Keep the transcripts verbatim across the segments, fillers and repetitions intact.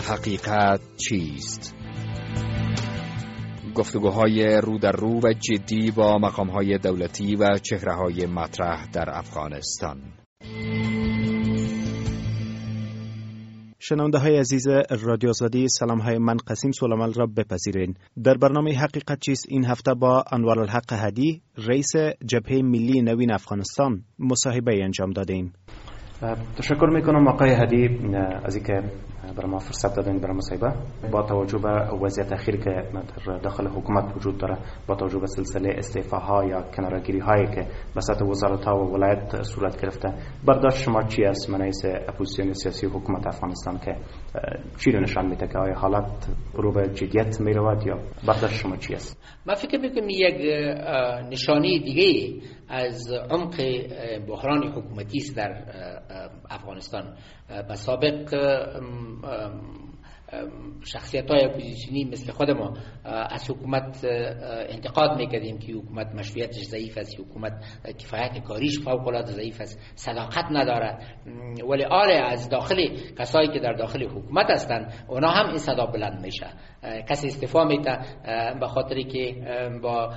حقیقت چیست؟ گفتگوهای رو در رو و جدی با مقامهای دولتی و چهره‌های مطرح در افغانستان. شنونده های عزیز رادیو آزادی، سلام های من قسیم سلیمان را بپذیرین. در برنامه حقیقت چیست این هفته با انوارالحق هدی، رئیس جبهه ملی نوین افغانستان، مصاحبه انجام دادیم. تشکر میکنم آقای هدی از اینکه برای ما فرصت دادین برای مصاحبه. با توجه به وضعیت اخیری که در داخل حکومت وجود داره، با توجه به سلسله استعفاها یا کناره‌گیری هایی که به سطح وزارت‌ها و ولایت صورت گرفته، برداشت شما چی است من رئیس اپوزیسیون سیاسی حکومت افغانستان که چی رو نشان میده که آیا حالت رو به جدیت میرود یا برداشت شما چی است؟ من فکر میکنم یک نشانی دیگه از عمق بحران حکومتی است در افغانستان. به سابق شخصیت های اپوزیسیونی مثل خود ما از حکومت انتقاد میکردیم که حکومت مشروعیتش ضعیف است، حکومت کفایت کاریش فوق العاده ضعیف است، صداقت ندارد. ولی آره از داخل کسایی که در داخل حکومت هستند اونا هم این صدا بلند میشه. کسی استعفا میده به خاطری که با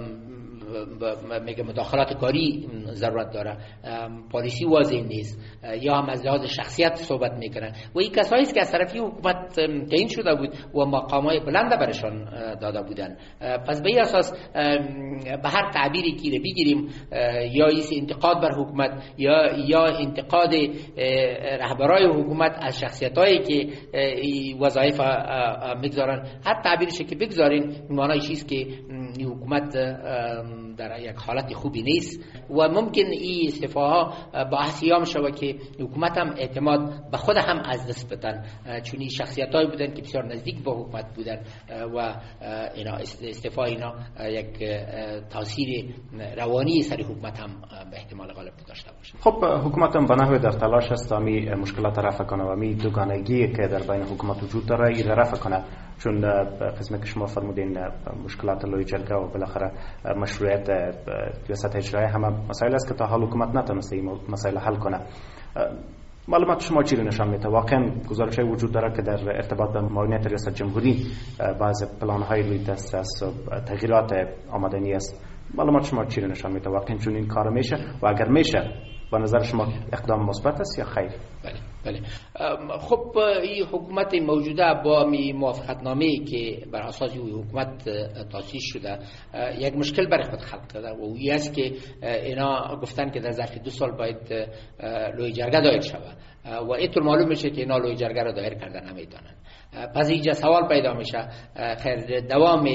میگه مداخلات کاری ضرورت داره، پالیسی واضح نیست، یا هم از لحاظ شخصیت صحبت میکنن و این کسایی است که از طرفی حکومت تعیین شده بود و مقامات بلند برشان داده بودن. پس به این اساس به هر تعبیری که بگیریم، یا این انتقاد بر حکومت یا یا انتقاد رهبرای حکومت از شخصیتایی که وظایف میگذارن، هر تعبیرش که بگذارین معنای چیست که این حکومت در یک حالت خوبی نیست و ممکن این استعفاها باعث ایام شود که حکومت هم اعتماد به خود هم از دست بدن، چون این شخصیتایی بودن که بسیار نزدیک با حکومت بودن و اینا استعفا اینا یک تاثیر روانی سر حکومت هم به احتمال غالب داشته باشه. خب حکومت هم به نحوی در تلاش است تا می مشکلات رفع کنه و می دوگانگی که در بین حکومت وجود داره این رفع کنه، چون قسمی که شما فرمودین مشکلات لوی جرگه و بالاخره مشروعیت ریاست اجرایی همه مسائل است که تا حال حکومت نتونسته این مسائل حل کنه. معلومات شما چی رو نشان میده؟ واقعا گزارش وجود داره که در ارتباط به معاونیت ریاست جمهوری بعض پلان‌های روی دست است و تغییرات آمدنی است. معلومات شما چی رو نشان میده؟ واقعا چون این کار میشه و اگر میشه به نظر شما اقدام مثبت است یا خیر؟ بله بله. خب این حکومت موجوده با می موافقتنامه‌ای که بر اساس این حکومت تأسیس شده یک مشکل برای خود خلق کرده و اون است که اینا گفتن که در ظرف دو سال باید لوی جرگه دایر شود و اینطور معلوم میشه که اینا لوی جرگه را دایر کردن نمیدونن. پس اینجا سوال پیدا میشه خیر دوام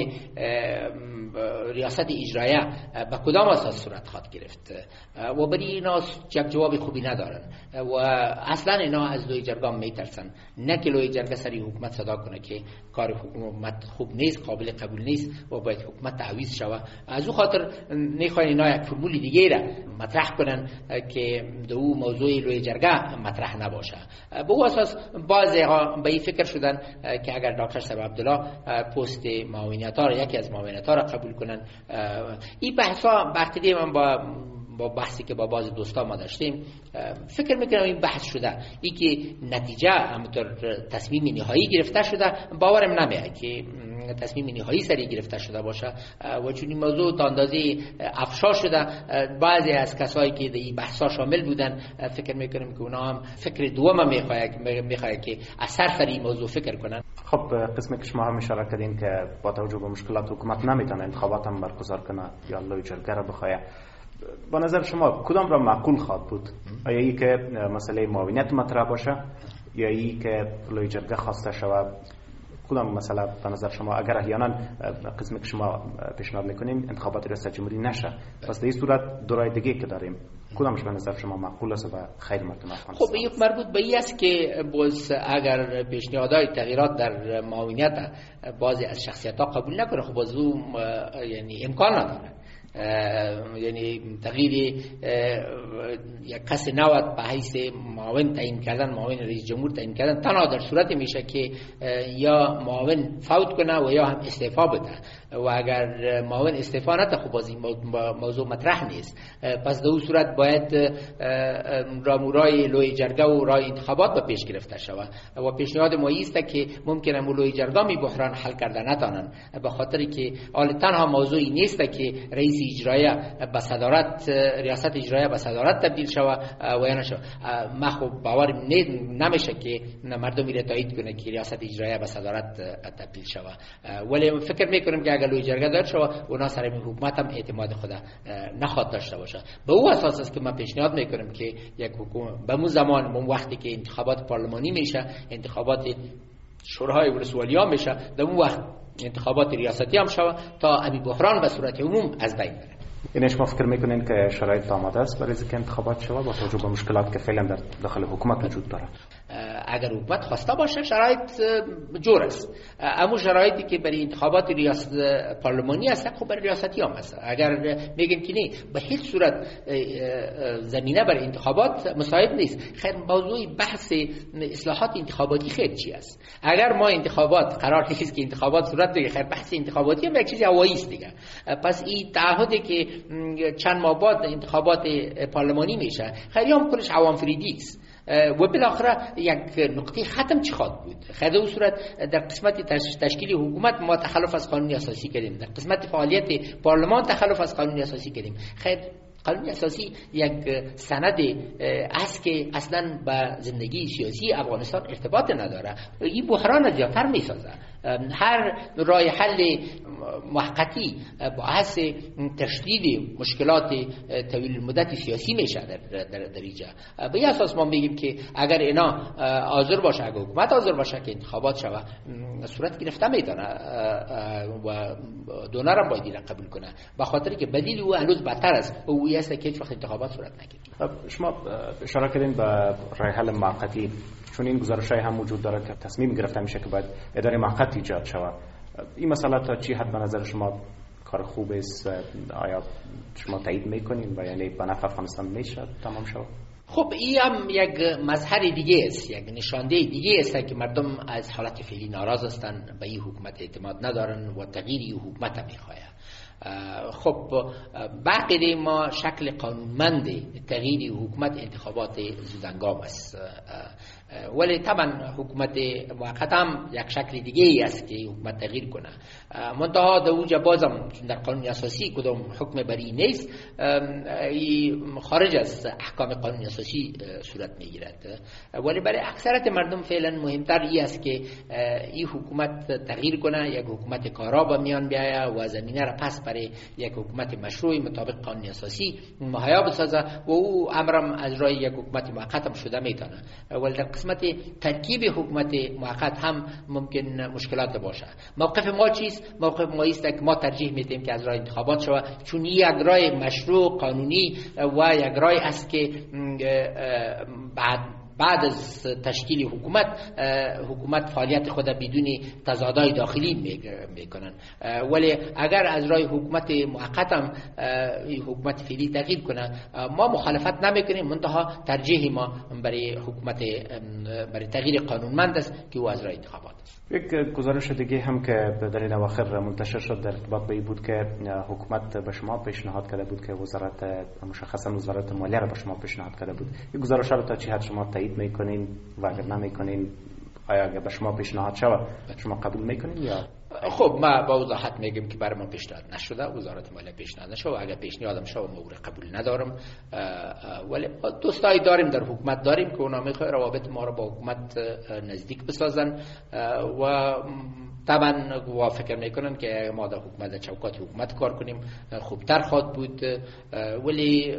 ریاست اجرایه به کدام اساس صورت خواهد گرفت و برای اینا یک جواب خوبی ندارن و اصلا اینا از لوی جرگه میترسن، نه که لوی جرگه سری حکومت صدا کنه که کار حکومت خوب نیست، قابل قبول نیست و باید حکومت تعویض شود. از او خاطر میخواین اینا یک فرمول دیگه را مطرح کنن که دو موضوع لوی جرگه مطرح نباشه. به او اساس بعضی ها به این فکر شدن که اگر دکتر صاحب عبدالله پست معاونیت ها را یکی از معاونیت ها را قبول کنن. این بحثا وقتی من با با بحثی که با بعض دوستا ما داشتیم فکر میکنم این بحث شده، این که نتیجه همونطور تصمیم نهایی گرفته شده باورم نمیاد که تصمیم نهایی سری گرفته شده باشه و چون این موضوع تا اندازه افشا شده بعضی از کسایی که در این بحثا شامل بودن فکر میکنم که اونا هم فکر دوم میخواد میخواد که از صرف این موضوع فکر کنن. خب قسمی که شما هم اشاره کردین که با توجه به مشکلات حکومت نمیتونه انتخابات هم برگزار کنه یا لوی جرگه را بخواد، با نظر شما کدام را معقول خواهد بود؟ آیا ای که مسئله معاونیت مطرح باشه یا ای که لوی جرگه خواسته شود؟ کدام مسئله به نظر شما اگر احیانا قسمی که شما پیشنهاد میکنیم انتخابات ریاست جمهوری نشه، پس در این صورت دو راه دیگه که داریم کدامش به نظر شما معقول است و خیر مردم افغانستان؟ خب این مربوط به این است که باز اگر پیشنهادهای تغییرات در معاونیت بعضی از شخصیت‌ها قبول نکنه، خب باز یعنی امکان نداره یعنی تغییر یک کس نوت به حیث معاون تعیین کردن، معاون رئیس جمهور تعیین کردن تنها در صورت میشه که یا معاون فوت کنه و یا هم استعفا بده و اگر معاون استعفا نده خب باز این موضوع مطرح نیست. پس در اون صورت باید رامورای لوی جرگه و رای انتخابات به پیش گرفته شود و پیشنهاد ما است که ممکنه لوی جرگه می بحران حل کرده نتانن، به خاطر که حال تنها موضوعی نیست که رئیس اجرایی به صدارت ریاست اجرایی به صدارت تبدیل شود و یا نشود. ما خب باور نمیشه که مردم میره تایید کنه که ریاست اجرایی به صدارت تبدیل شود، ولی فکر میکنم که اگر لوی جرگه دار شود اونا سر این حکومت هم اعتماد خود نخواد داشته باشه. به او اساس است که من پیشنهاد میکنم که یک حکومت به اون زمان اون وقتی که انتخابات پارلمانی میشه، انتخابات شورای ولسوالی ها میشه، در اون وقت انتخابات ریاستی هم شود تا ابی بحران به صورت عموم از بین بره. این شما فکر میکنین که شرایط آماده است برای اینکه انتخابات شود با توجه به مشکلات که فعلا در داخل حکومت وجود داره؟ اگر حکومت خواسته باشه شرایط جور است، اما شرایطی که برای انتخابات ریاست پارلمانی است خب برای ریاستی هم است. اگر میگن که نه به هیچ صورت زمینه برای انتخابات مساعد نیست، خیر موضوع بحث اصلاحات انتخاباتی خیر چی است؟ اگر ما انتخابات قرار نیست که انتخابات صورت بگیره، خیر بحث انتخاباتی هم یک چیز هوایی است دیگه. پس این تعهدی که چند ماه بعد انتخابات پارلمانی میشه خیر هم کلش عوام فریدی است و بالاخره یک نقطه ختم چی خواهد بود؟ خیر در صورت در قسمت تشکیل حکومت ما تخلف از قانون اساسی کردیم، در قسمت فعالیت پارلمان تخلف از قانون اساسی کردیم. خیر قانون اساسی یک سند است که اصلا به زندگی سیاسی افغانستان ارتباط نداره، این بحران زیادتر میسازه. هر راه حل موقتی باعث تشدید مشکلات طویل المدت سیاسی میشه در در درجه. به این اساس ما میگیم که اگر اینا حاضر باشه، اگر حکومت حاضر باشه که انتخابات شود، صورت گرفته میتونه و دونر هم باید قبول کنه، به خاطر که بدیل او هنوز بدتر است، او است که هیچ وقت انتخابات صورت نگیره. شما اشاره کردین به راه حل موقتی، چون این گزارش‌های هم وجود داره که تصمیم گرفته میشه که باید اداره موقت ایجاد شود. این مسئله تا چی حد به نظر شما کار خوب است؟ آیا شما تایید میکنین و یعنی به نفع افغانستان میشه تمام شود؟ خب این هم یک مظهر دیگه است، یک نشانده دیگه است که مردم از حالت فعلی ناراض هستند، به این حکومت اعتماد ندارن و تغییر این حکومت میخواهند. خب باقی ما شکل قانونمند تغییر حکومت انتخابات زودهنگام است، ولی طبعا حکومت موقت هم یک شکل دیگه ای است که حکومت تغییر کنه. منتها در اوجه بازم در قانون اساسی کدام حکم بری نیست، خارج از احکام قانون اساسی صورت میگیرد، ولی برای اکثرت مردم فعلا مهمتر ای است که این حکومت تغییر کنه، یک حکومت کارا به میان بیایه و زمینه را پس برای یک حکومت مشروع مطابق قانون اساسی مهیا بسازه و او امرم از رای یک حکومت موقت هم شده میتونه. ولی در قسمت ترکیب حکومت موقت هم ممکن مشکلات باشه. موقف ما چیست؟ موقف ما است که ما ترجیح میدیم که از راه انتخابات شود، چون یک راه مشروع قانونی و یک راه است که بعد بعد از تشکیل حکومت حکومت فعالیت خود بدون تضادهای داخلی میکنن. ولی اگر از راه حکومت موقت هم حکومت فعلی تغییر کنه ما مخالفت نمیکنیم، منتها ترجیح ما برای حکومت برای تغییر قانونمند است که او از راه انتخابات است. یک گزارش دیگه هم که در این اواخر منتشر شد در ارتباط به این بود که حکومت به شما پیشنهاد کرده بود که وزارت مشخصا وزارت مالیه را به شما پیشنهاد کرده بود. این گزارش رو تا چه حد شما تایید میکنین و اگر نمیکنین آیا اگر به شما پیشنهاد شود شما قبول میکنین یا؟ خب ما با وضاحت میگم که برای ما پیشنهاد نشده، وزارت مالیه پیشنهاد نشده، اگر پیشنهادم شود ما قبول ندارم، ولی دوستایی داریم در حکومت داریم که اونا میخواد روابط ما رو با حکومت نزدیک بسازن و طبعا و فکر میکنن که ما در حکومت چوکات حکومت کار کنیم خوبتر خواهد بود، ولی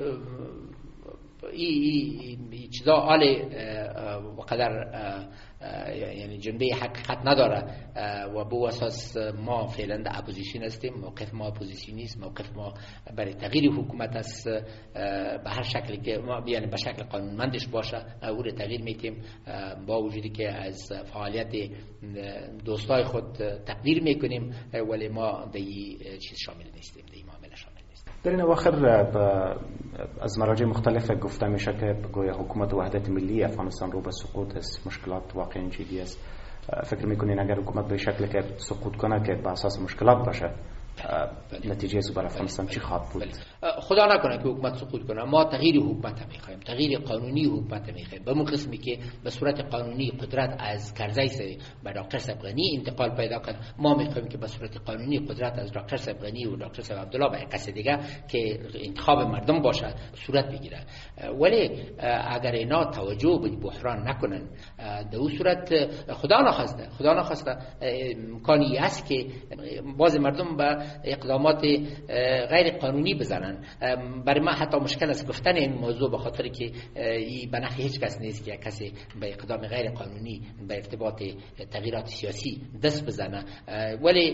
این چیزا آله و قدر یعنی جنبه حقیقت نداره و به اساس ما فعلا در اپوزیسیون هستیم. موقف ما اپوزیسیونی است، موقف ما برای تغییر حکومت است به هر شکلی که ما یعنی به شکل قانونمندش باشه او رو تغییر میتیم، با وجودی که از فعالیت دوستای خود تقدیر میکنیم ولی ما در این چیز شامل نیستیم، در این معامله شامل نیستیم. در این اواخر از مراجع مختلف گفته میشه که گویا حکومت وحدت ملی افغانستان رو به سقوط است. مشکلات واقعا جدی است. فکر میکنین اگر حکومت به شکلی که سقوط کنه که به اساس مشکلات باشه نتیجه از برای افغانستان چی خواهد بود؟ خدا نکنه که حکومت سقوط کنه. ما تغییر حکومت میخوایم، تغییر قانونی حکومت میخوایم، به اون قسمی که به صورت قانونی قدرت از کرزی به دکتر صبغنی انتقال پیدا کنه. ما میخوایم که به صورت قانونی قدرت از دکتر صبغنی و دکتر صاحب عبدالله به کس دیگه که انتخاب مردم باشه صورت بگیره. ولی اگر اینا توجه به بحران نکنن، در اون صورت خدا نخواسته خدا نخواسته امکانی است که باز مردم به اقدامات غیر قانونی بزنن. برای ما حتی مشکل است گفتن این موضوع، به خاطر که این به نفع هیچ کس نیست که کسی به اقدام غیر قانونی به ارتباط تغییرات سیاسی دست بزنه، ولی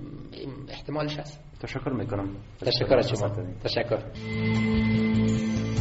احتمالش هست. تشکر میکنم. تشکر از شما. تشکر.